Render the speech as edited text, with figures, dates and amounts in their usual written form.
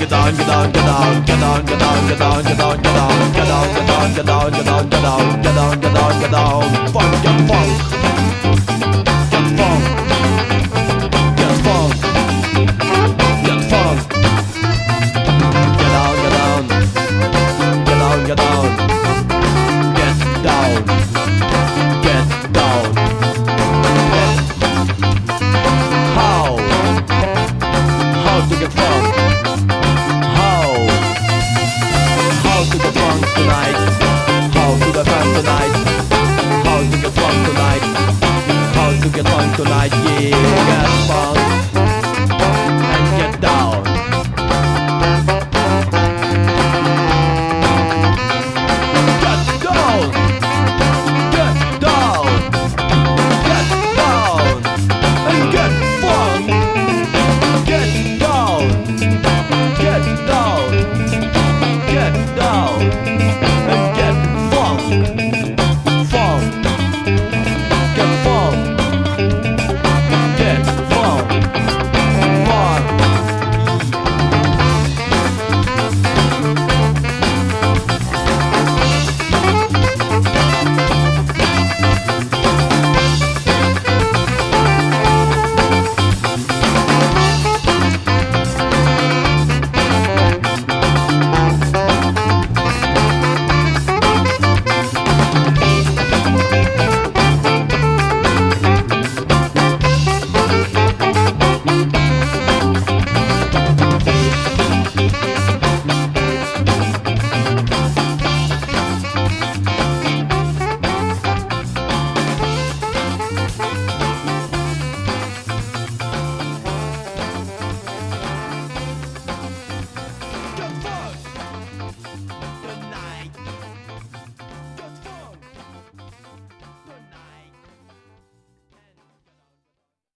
get down, get down, get down, get down, get down, get down, get down, get down, get down, get down, get down, get down, get down, get down, get down, get down, funk and funk.